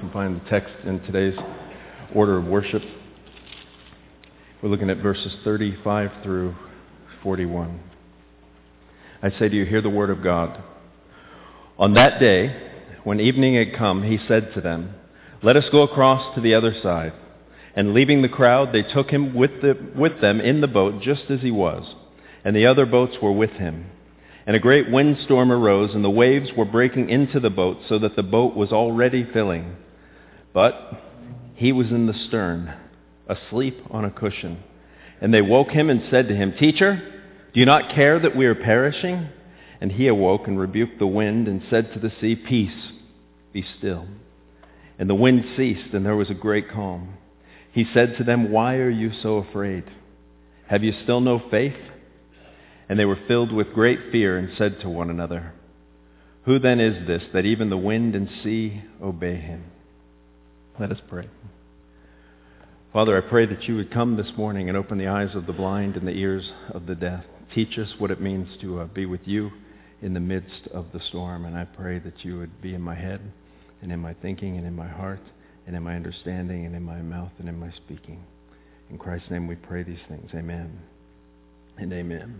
can find the text in today's order of worship. We're looking at verses 35 through 41. I say to you, hear the word of God. On that day, when evening had come, he said to them, let us go across to the other side. And leaving the crowd, they took him with them in the boat just as he was, and the other boats were with him. And a great windstorm arose, and the waves were breaking into the boat, so that the boat was already filling. But he was in the stern, asleep on a cushion. And they woke him and said to him, Teacher, do you not care that we are perishing? And he awoke and rebuked the wind and said to the sea, Peace, be still. And the wind ceased, and there was a great calm. He said to them, Why are you so afraid? Have you still no faith? And they were filled with great fear and said to one another, Who then is this that even the wind and sea obey him? Let us pray. Father, I pray that you would come this morning and open the eyes of the blind and the ears of the deaf. Teach us what it means to be with you in the midst of the storm. And I pray that you would be in my head and in my thinking and in my heart and in my understanding and in my mouth and in my speaking. In Christ's name we pray these things. Amen and amen.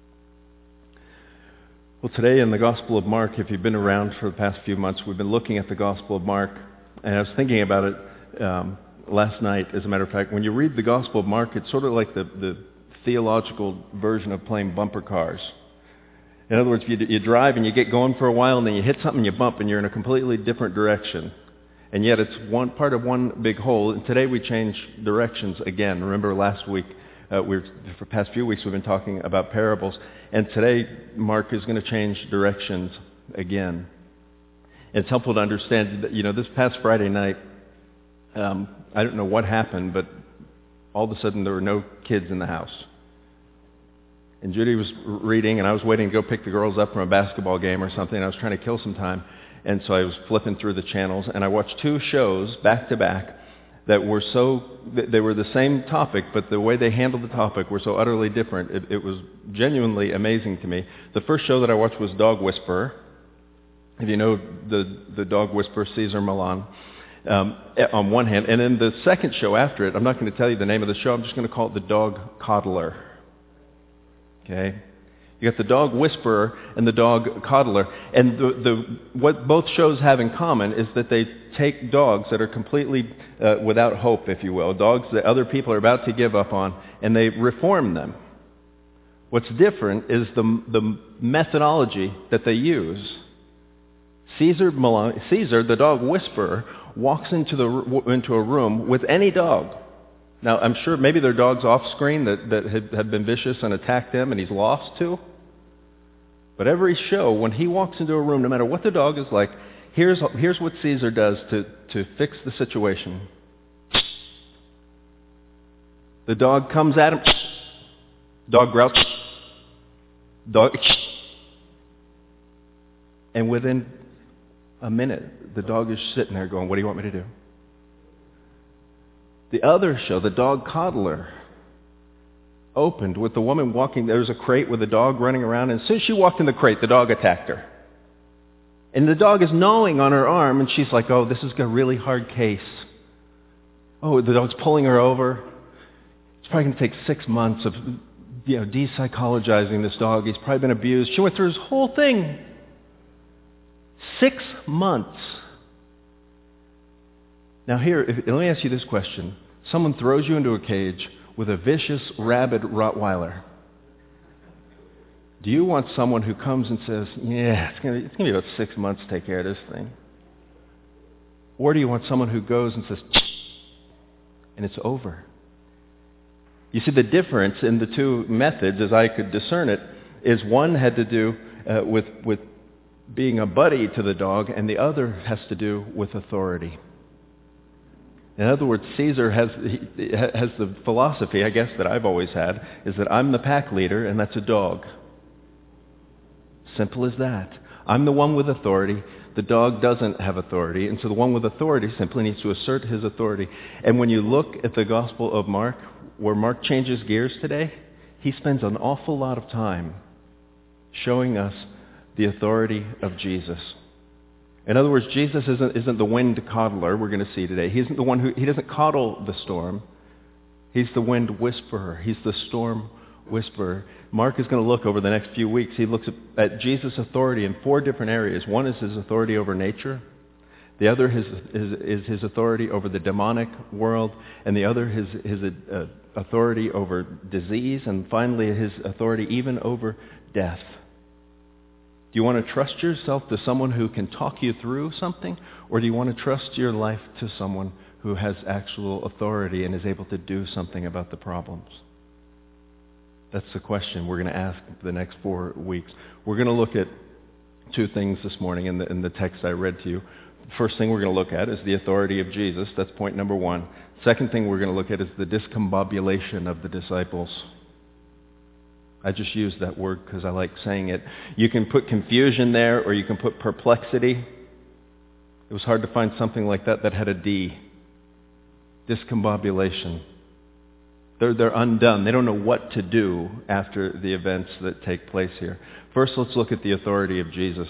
Well, today in the Gospel of Mark, if you've been around for the past few months, we've been looking at the Gospel of Mark, and I was thinking about it last night. As a matter of fact, when you read the Gospel of Mark, it's sort of like the theological version of playing bumper cars. In other words, you drive and you get going for a while, and then you hit something, you bump, and you're in a completely different direction. And yet it's one part of one big whole, and today we change directions again. Remember last week, for the past few weeks we've been talking about parables, and today Mark is going to change directions again. It's helpful to understand that, this past Friday night, I don't know what happened, but all of a sudden there were no kids in the house. And Judy was reading, and I was waiting to go pick the girls up from a basketball game or something. I was trying to kill some time, and so I was flipping through the channels, and I watched two shows back to back that were they were the same topic, but the way they handled the topic were so utterly different. It was genuinely amazing to me. The first show that I watched was Dog Whisperer. If you know the Dog Whisperer, Cesar Millan, on one hand. And then the second show after it, I'm not going to tell you the name of the show, I'm just going to call it The Dog Coddler. Okay? You got the Dog Whisperer and the Dog Coddler. And what both shows have in common is that they take dogs that are completely without hope, if you will, dogs that other people are about to give up on, and they reform them. What's different is the methodology that they use. Caesar, the Dog Whisperer, walks into a room with any dog. Now, I'm sure maybe there are dogs off screen that have been vicious and attacked them, and he's lost to. But every show, when he walks into a room, no matter what the dog is like, here's what Caesar does to fix the situation. The dog comes at him. Dog growls. Dog. And within a minute, the dog is sitting there going, what do you want me to do? The other show, The Dog Coddler, opened with the woman walking. There was a crate with a dog running around, and as soon as she walked in the crate, the dog attacked her. And the dog is gnawing on her arm, and she's like, oh, this is a really hard case. Oh, the dog's pulling her over. It's probably going to take 6 months of de-psychologizing this dog. He's probably been abused. She went through this whole thing. 6 months. Now here, let me ask you this question. Someone throws you into a cage with a vicious, rabid Rottweiler. Do you want someone who comes and says, yeah, it's going to be about 6 months to take care of this thing? Or do you want someone who goes and says, and it's over? You see, the difference in the two methods, as I could discern it, is one had to do with being a buddy to the dog, and the other has to do with authority. In other words, Caesar has the philosophy, I guess, that I've always had, is that I'm the pack leader, and that's a dog. Simple as that. I'm the one with authority. The dog doesn't have authority, and so the one with authority simply needs to assert his authority. And when you look at the Gospel of Mark, where Mark changes gears today, he spends an awful lot of time showing us the authority of Jesus. In other words, Jesus isn't the wind coddler we're going to see today. He isn't the one he doesn't coddle the storm. He's the wind whisperer. He's the storm whisperer. Mark is going to look over the next few weeks. He looks at Jesus' authority in 4 different areas. One is his authority over nature. The other is his authority over the demonic world. And the other is his authority over disease. And finally, his authority even over death. Do you want to trust yourself to someone who can talk you through something? Or do you want to trust your life to someone who has actual authority and is able to do something about the problems? That's the question we're going to ask for the next 4 weeks. We're going to look at 2 things this morning in the text I read to you. First thing we're going to look at is the authority of Jesus. That's point number 1. Second thing we're going to look at is the discombobulation of the disciples. I just use that word because I like saying it. You can put confusion there, or you can put perplexity. It was hard to find something like that had a D. Discombobulation. They're undone. They don't know what to do after the events that take place here. First, let's look at the authority of Jesus.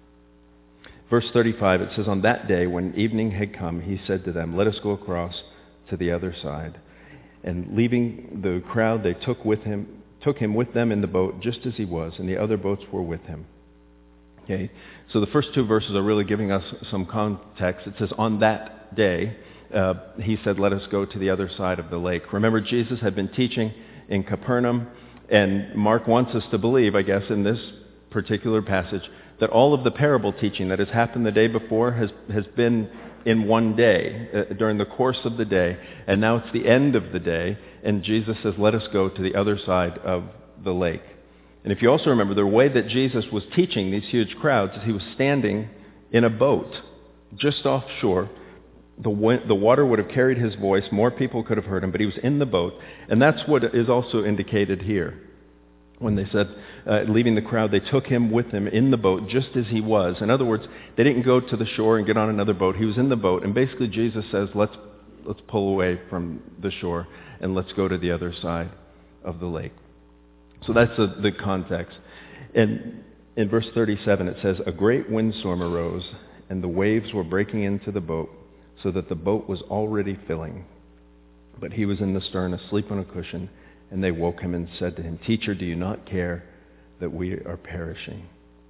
Verse 35, it says, "On that day, when evening had come, he said to them, 'Let us go across to the other side.' And leaving the crowd, they took him with them in the boat, just as he was, and the other boats were with him." Okay, so the first 2 verses are really giving us some context. It says, "On that day," he said, "Let us go to the other side of the lake." Remember, Jesus had been teaching in Capernaum, and Mark wants us to believe, I guess, in this particular passage, that all of the parable teaching that has happened the day before has been in one day, during the course of the day, and now it's the end of the day, and Jesus says, "Let us go to the other side of the lake." And if you also remember, the way that Jesus was teaching these huge crowds is he was standing in a boat just offshore. The water would have carried his voice. More people could have heard him, but he was in the boat. And that's what is also indicated here. When they said, leaving the crowd, they took him with them in the boat just as he was. In other words, they didn't go to the shore and get on another boat. He was in the boat. And basically Jesus says, let's pull away from the shore and let's go to the other side of the lake. So that's the context. And in verse 37 it says, "A great windstorm arose, and the waves were breaking into the boat, so that the boat was already filling. But he was in the stern, asleep on a cushion, and they woke him and said to him, 'Teacher, do you not care that we are perishing?'"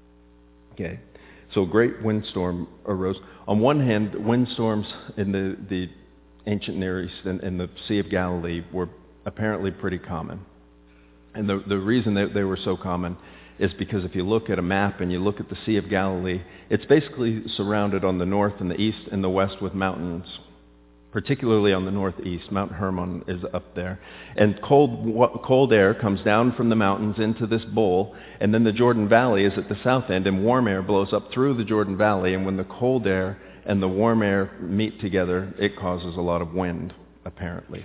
Okay, so a great windstorm arose. On one hand, windstorms in the ancient Near East and the Sea of Galilee were apparently pretty common. And the reason that they were so common is because if you look at a map and you look at the Sea of Galilee, it's basically surrounded on the north and the east and the west with mountains. Particularly on the northeast, Mount Hermon is up there. And cold air comes down from the mountains into this bowl, and then the Jordan Valley is at the south end, and warm air blows up through the Jordan Valley, and when the cold air and the warm air meet together, it causes a lot of wind, apparently.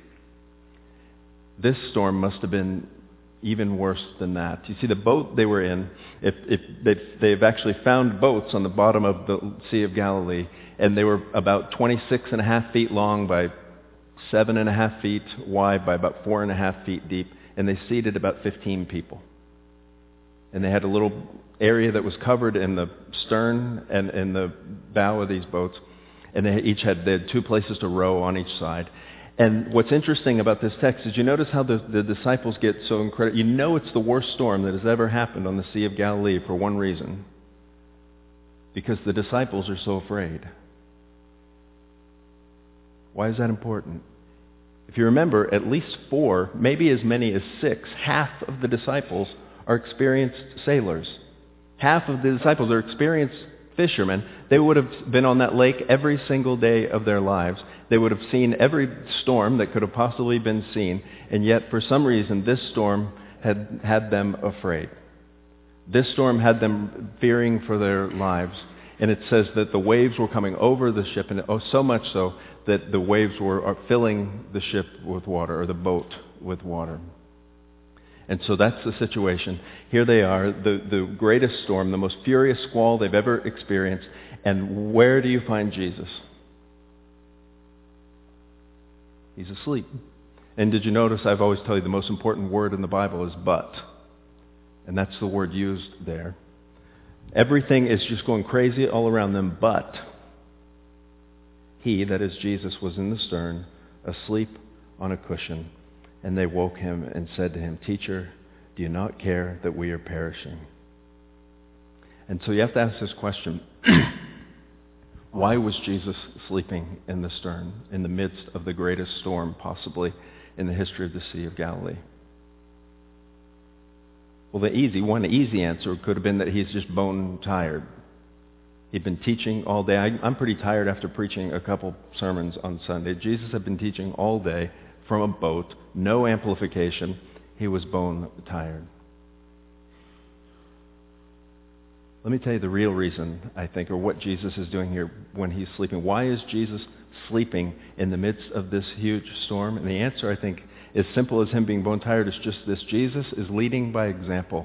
This storm must have been even worse than that. You see, the boat they were in, they've actually found boats on the bottom of the Sea of Galilee, and they were about 26.5 feet long by 7.5 feet wide by about 4.5 feet deep, and they seated about 15 people. And they had a little area that was covered in the stern and in the bow of these boats, and they had 2 places to row on each side. And what's interesting about this text is you notice how the disciples get so incredible. You know it's the worst storm that has ever happened on the Sea of Galilee for one reason. Because the disciples are so afraid. Why is that important? If you remember, at least 4, maybe as many as 6, half of the disciples are experienced sailors. Half of the disciples are experienced fishermen. They would have been on that lake every single day of their lives. They would have seen every storm that could have possibly been seen, and yet for some reason this storm had them afraid. This storm had them fearing for their lives, and it says that the waves were coming over the ship, and so much so that the waves are filling the ship with water, or the boat with water. And so that's the situation. Here they are, the greatest storm, the most furious squall they've ever experienced. And where do you find Jesus? He's asleep. And did you notice I've always tell you the most important word in the Bible is but. And that's the word used there. Everything is just going crazy all around them, but he, that is Jesus, was in the stern, asleep on a cushion. And they woke him and said to him, Teacher, do you not care that we are perishing? And so you have to ask this question. Why was Jesus sleeping in the stern in the midst of the greatest storm possibly in the history of the Sea of Galilee? Well, one easy answer could have been that he's just bone tired. He'd been teaching all day. I'm pretty tired after preaching a couple sermons on Sunday. Jesus had been teaching all day from a boat, no amplification. He was bone tired. Let me tell you the real reason, I think, or what Jesus is doing here when he's sleeping. Why is Jesus sleeping in the midst of this huge storm? And the answer, I think, as simple as him being bone tired, is just this. Jesus is leading by example.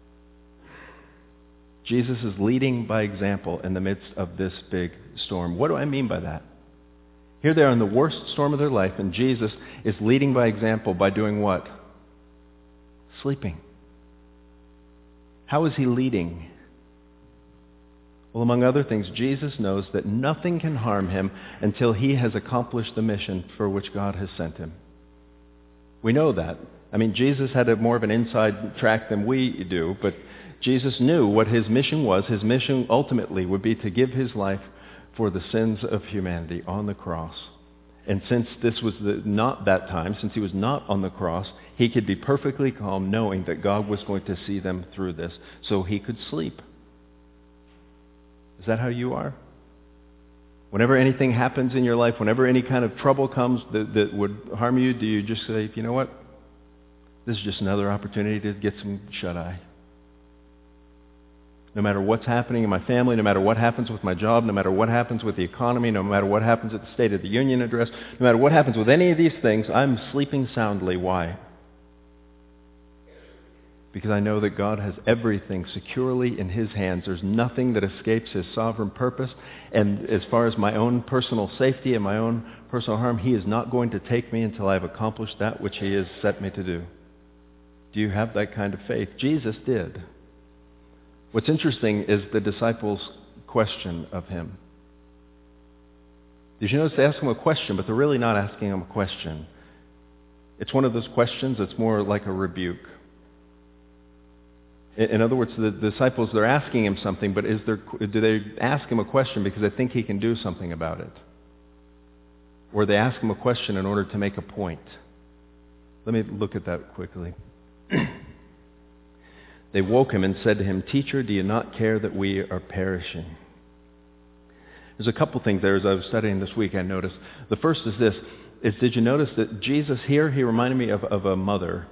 Jesus is leading by example in the midst of this big storm. What do I mean by that? Here they are in the worst storm of their life, and Jesus is leading by example by doing what? Sleeping. How is he leading? Well, among other things, Jesus knows that nothing can harm him until he has accomplished the mission for which God has sent him. We know that. I mean, Jesus had more of an inside track than we do, but Jesus knew what his mission was. His mission ultimately would be to give his life for the sins of humanity on the cross. And since this was not that time, since he was not on the cross, he could be perfectly calm knowing that God was going to see them through this, so he could sleep. Is that how you are? Whenever anything happens in your life, whenever any kind of trouble comes that would harm you, do you just say, you know what? This is just another opportunity to get some shut-eye. No matter what's happening in my family, no matter what happens with my job, no matter what happens with the economy, no matter what happens at the State of the Union address, no matter what happens with any of these things, I'm sleeping soundly. Why? Because I know that God has everything securely in his hands. There's nothing that escapes his sovereign purpose. And as far as my own personal safety and my own personal harm, he is not going to take me until I've accomplished that which he has set me to do. Do you have that kind of faith? Jesus did. What's interesting is the disciples' question of him. Did you notice they ask him a question, but they're really not asking him a question. It's one of those questions that's more like a rebuke. In other words, the disciples, they're asking him something, but do they ask him a question because they think he can do something about it? Or they ask him a question in order to make a point? Let me look at that quickly. They woke him and said to him, Teacher, do you not care that we are perishing? There's a couple things there as I was studying this week I noticed. The first is this, did you notice that Jesus here, he reminded me of a mother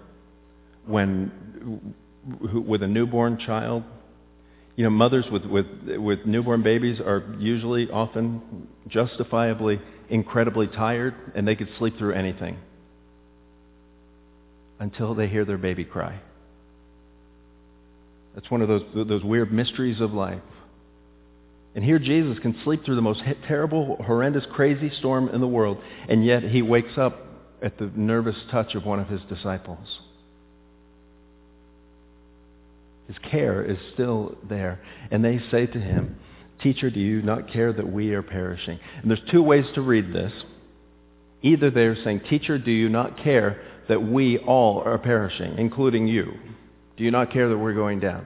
with a newborn child. You know, mothers with newborn babies are usually often justifiably incredibly tired, and they could sleep through anything until they hear their baby cry. That's one of those weird mysteries of life. And here Jesus can sleep through the most terrible, horrendous, crazy storm in the world, and yet he wakes up at the nervous touch of one of his disciples. His care is still there. And they say to him, Teacher, do you not care that we are perishing? And there's two ways to read this. Either they're saying, Teacher, do you not care that we all are perishing, including you? Do you not care that we're going down?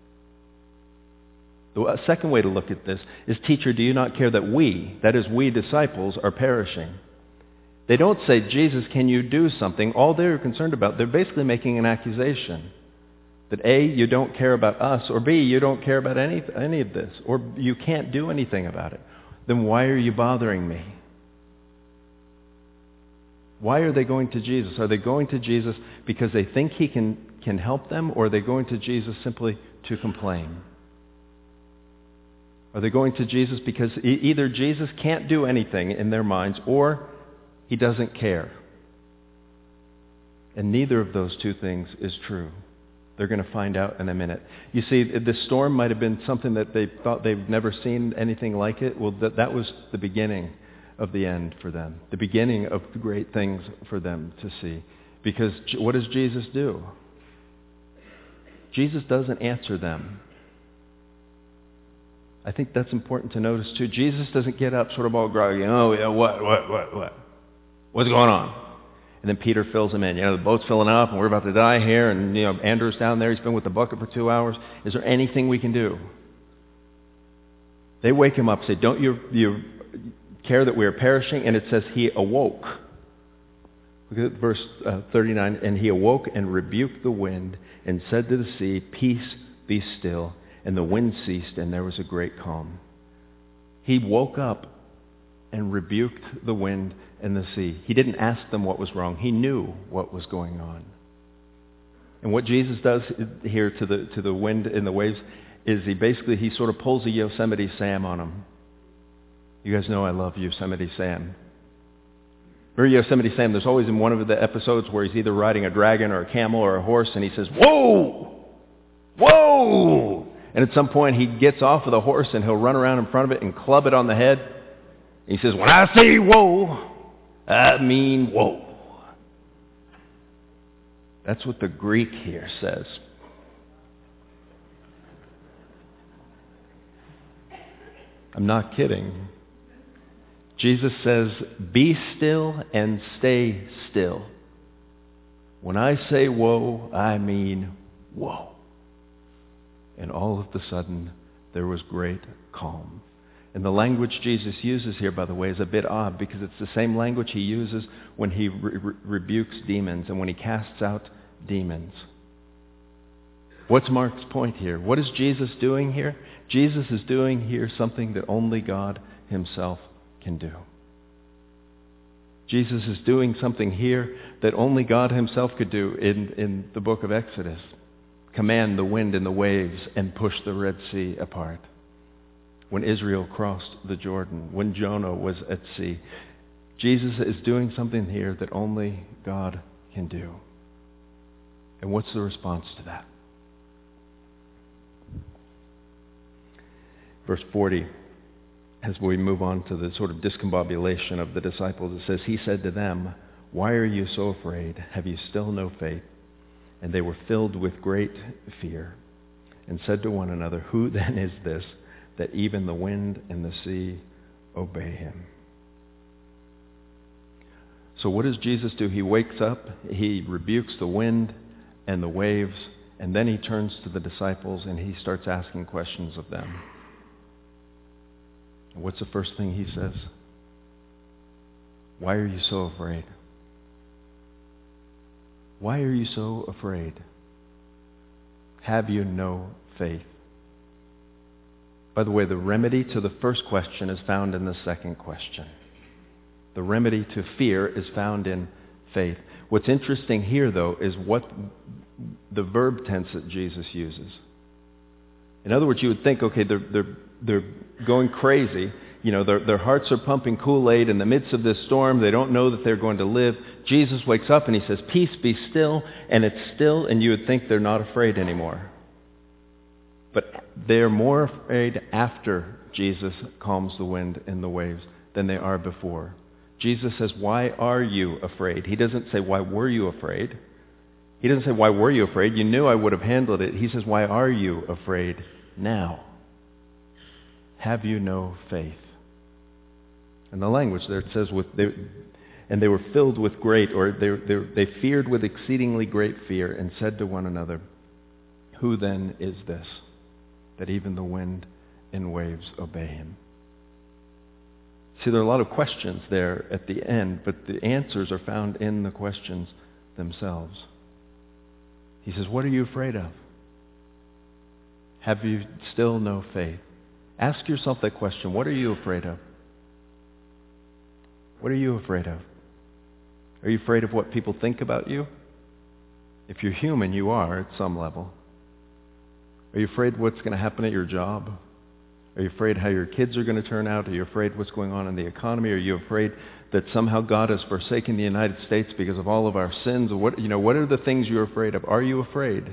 The second way to look at this is, Teacher, do you not care that we, that is we disciples, are perishing? They don't say, Jesus, can you do something? All they're concerned about, they're basically making an accusation. That A, you don't care about us, or B, you don't care about any of this, or you can't do anything about it. Then why are you bothering me? Why are they going to Jesus? Are they going to Jesus because they think he can help them, or are they going to Jesus simply to complain? Are they going to Jesus because either Jesus can't do anything in their minds, or he doesn't care? And neither of those two things is true. They're going to find out in a minute. You see, the storm might have been something that they thought they'd never seen anything like it. Well, that was the beginning of the end for them. The beginning of great things for them to see. Because what does Jesus do? Jesus doesn't answer them. I think that's important to notice too. Jesus doesn't get up sort of all groggy. Oh, yeah, what? What's going on? And then Peter fills him in. The boat's filling up and we're about to die here. And, Andrew's down there. He's been with the bucket for 2 hours. Is there anything we can do? They wake him up and say, don't you care that we are perishing? And it says he awoke. Look at verse 39. And he awoke and rebuked the wind and said to the sea, peace, be still. And the wind ceased and there was a great calm. He woke up and rebuked the wind and the sea. He didn't ask them what was wrong. He knew what was going on. And what Jesus does here to the wind and the waves is he sort of pulls a Yosemite Sam on them. You guys know I love Yosemite Sam. Remember Yosemite Sam? There's always in one of the episodes where he's either riding a dragon or a camel or a horse and he says, whoa! Whoa! And at some point he gets off of the horse and he'll run around in front of it and club it on the head. He says, when I say whoa, I mean whoa. That's what the Greek here says. I'm not kidding. Jesus says, be still and stay still. When I say whoa, I mean whoa. And all of a sudden, there was great calm. And the language Jesus uses here, by the way, is a bit odd because it's the same language he uses when he rebukes demons and when he casts out demons. What's Mark's point here? What is Jesus doing here? Jesus is doing here something that only God himself can do. Jesus is doing something here that only God himself could do in the book of Exodus. Command the wind and the waves and push the Red Sea apart. When Israel crossed the Jordan, when Jonah was at sea. Jesus is doing something here that only God can do. And what's the response to that? Verse 40, as we move on to the sort of discombobulation of the disciples, it says, he said to them, why are you so afraid? Have you still no faith? And they were filled with great fear and said to one another, who then is this that even the wind and the sea obey him? So what does Jesus do? He wakes up, he rebukes the wind and the waves, and then he turns to the disciples and he starts asking questions of them. And what's the first thing he says? Why are you so afraid? Why are you so afraid? Have you no faith? By the way, the remedy to the first question is found in the second question. The remedy to fear is found in faith. What's interesting here, though, is what the verb tense that Jesus uses. In other words, you would think, okay, they're going crazy. Their hearts are pumping Kool-Aid in the midst of this storm. They don't know that they're going to live. Jesus wakes up and he says, peace, be still. And it's still, and you would think they're not afraid anymore. But they're more afraid after Jesus calms the wind and the waves than they are before. Jesus says, why are you afraid? He doesn't say, why were you afraid? He doesn't say, why were you afraid? You knew I would have handled it. He says, why are you afraid now? Have you no faith? And the language there, it says, and they were filled with great, or they feared with exceedingly great fear and said to one another, who then is this, that even the wind and waves obey him? See, there are a lot of questions there at the end, but the answers are found in the questions themselves. He says, what are you afraid of? Have you still no faith? Ask yourself that question. What are you afraid of? What are you afraid of? Are you afraid of what people think about you? If you're human, you are at some level. Are you afraid what's going to happen at your job? Are you afraid how your kids are going to turn out? Are you afraid what's going on in the economy? Are you afraid that somehow God has forsaken the United States because of all of our sins? What are the things you're afraid of? Are you afraid?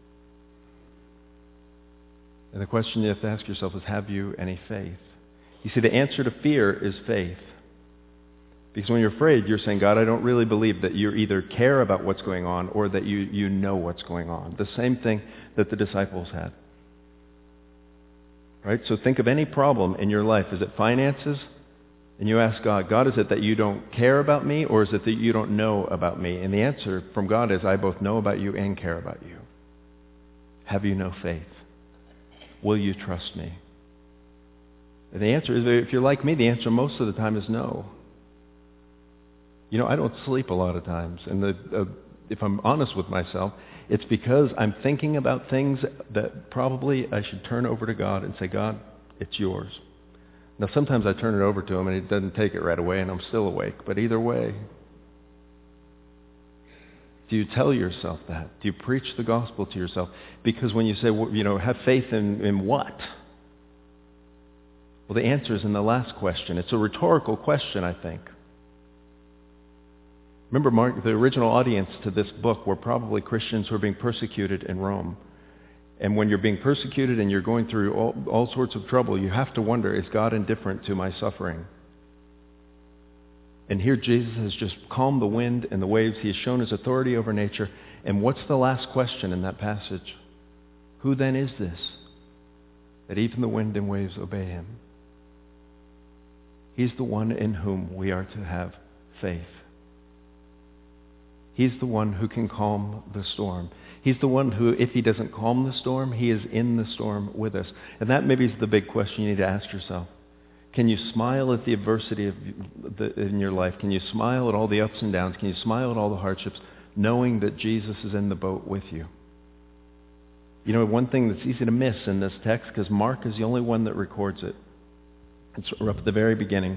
And the question you have to ask yourself is, have you any faith? You see, the answer to fear is faith. Because when you're afraid, you're saying, God, I don't really believe that you either care about what's going on or that you know what's going on. The same thing that the disciples had. Right? So think of any problem in your life. Is it finances? And you ask God, God, is it that you don't care about me, or is it that you don't know about me? And the answer from God is, I both know about you and care about you. Have you no faith? Will you trust me? And the answer is, if you're like me, the answer most of the time is no. You know, I don't sleep a lot of times. And if I'm honest with myself, it's because I'm thinking about things that probably I should turn over to God and say, God, it's yours. Now, sometimes I turn it over to him and he doesn't take it right away and I'm still awake. But either way, do you tell yourself that? Do you preach the gospel to yourself? Because when you say, well, you know, have faith in what? Well, the answer is in the last question. It's a rhetorical question, I think. Remember, Mark, the original audience to this book were probably Christians who were being persecuted in Rome. And when you're being persecuted and you're going through all sorts of trouble, you have to wonder, is God indifferent to my suffering? And here Jesus has just calmed the wind and the waves. He has shown his authority over nature. And what's the last question in that passage? Who then is this, that even the wind and waves obey him? He's the one in whom we are to have faith. He's the one who can calm the storm. He's the one who, if he doesn't calm the storm, he is in the storm with us. And that maybe is the big question you need to ask yourself. Can you smile at the adversity in your life? Can you smile at all the ups and downs? Can you smile at all the hardships, knowing that Jesus is in the boat with you? You know, one thing that's easy to miss in this text, because Mark is the only one that records it. It's up at the very beginning.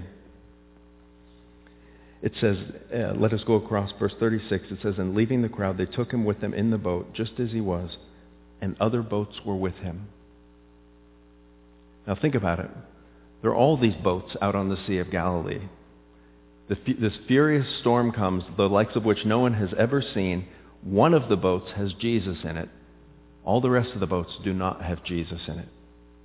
It says, let us go across verse 36. It says, and leaving the crowd, they took him with them in the boat, just as he was, and other boats were with him. Now think about it. There are all these boats out on the Sea of Galilee. This furious storm comes, the likes of which no one has ever seen. One of the boats has Jesus in it. All the rest of the boats do not have Jesus in it.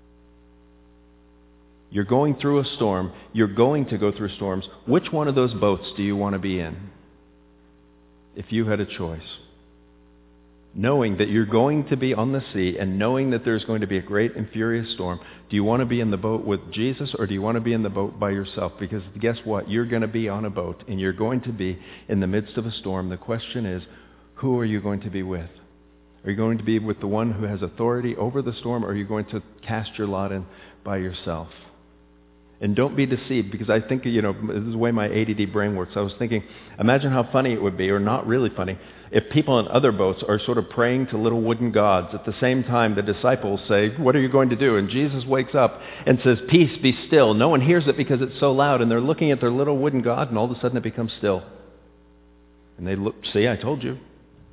You're going through a storm. You're going to go through storms. Which one of those boats do you want to be in? If you had a choice. Knowing that you're going to be on the sea and knowing that there's going to be a great and furious storm, do you want to be in the boat with Jesus or do you want to be in the boat by yourself? Because guess what? You're going to be on a boat and you're going to be in the midst of a storm. The question is, who are you going to be with? Are you going to be with the one who has authority over the storm, or are you going to cast your lot in by yourself? And don't be deceived, because I think, you know, this is the way my ADD brain works. I was thinking, imagine how funny it would be, or not really funny, if people on other boats are sort of praying to little wooden gods. At the same time, the disciples say, what are you going to do? And Jesus wakes up and says, peace, be still. No one hears it because it's so loud, and they're looking at their little wooden god, and all of a sudden it becomes still. And they look, see, I told you.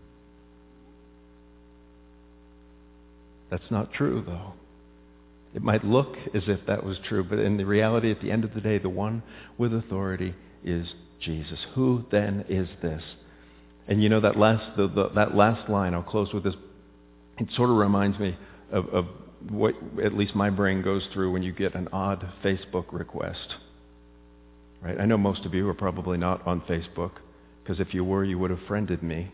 That's not true, though. It might look as if that was true, but in the reality, at the end of the day, the one with authority is Jesus. Who then is this? And you know, that last line, I'll close with this, it sort of reminds me of what at least my brain goes through when you get an odd Facebook request. Right? I know most of you are probably not on Facebook, because if you were, you would have friended me.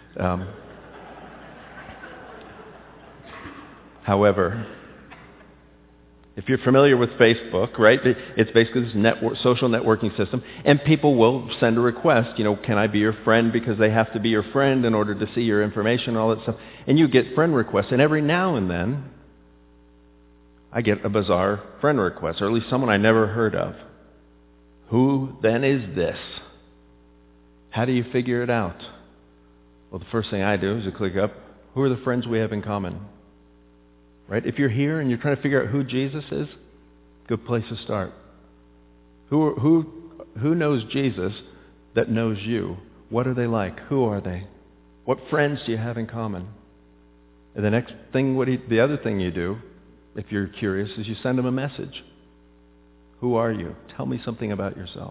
However, if you're familiar with Facebook, right, it's basically this social networking system, and people will send a request, you know, can I be your friend, because they have to be your friend in order to see your information and all that stuff. And you get friend requests, and every now and then, I get a bizarre friend request, or at least someone I never heard of. Who then is this? How do you figure it out? Well, the first thing I do is I click up, who are the friends we have in common? Right? If you're here and you're trying to figure out who Jesus is, good place to start. Who knows Jesus that knows you? What are they like? Who are they? What friends do you have in common? And the next thing, the other thing you do, if you're curious, is you send them a message. Who are you? Tell me something about yourself.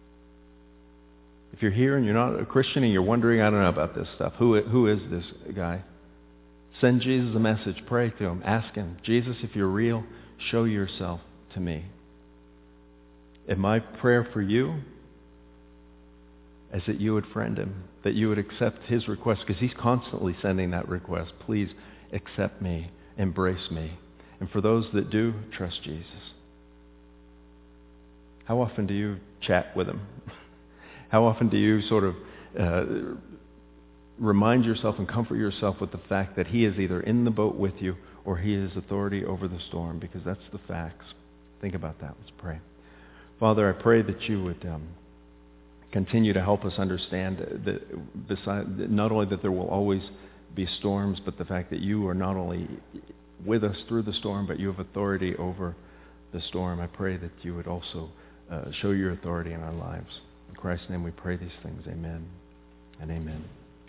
If you're here and you're not a Christian and you're wondering, I don't know about this stuff, who is this guy? Send Jesus a message. Pray to him. Ask him, Jesus, if you're real, show yourself to me. And my prayer for you is that you would friend him, that you would accept his request, because he's constantly sending that request. Please accept me, embrace me. And for those that do, trust Jesus. How often do you chat with him? How often do you sort of remind yourself and comfort yourself with the fact that he is either in the boat with you or he is authority over the storm? Because that's the facts. Think about that. Let's pray. Father, I pray that you would continue to help us understand that not only that there will always be storms, but the fact that you are not only with us through the storm, but you have authority over the storm. I pray that you would also show your authority in our lives. In Christ's name we pray these things. Amen and amen.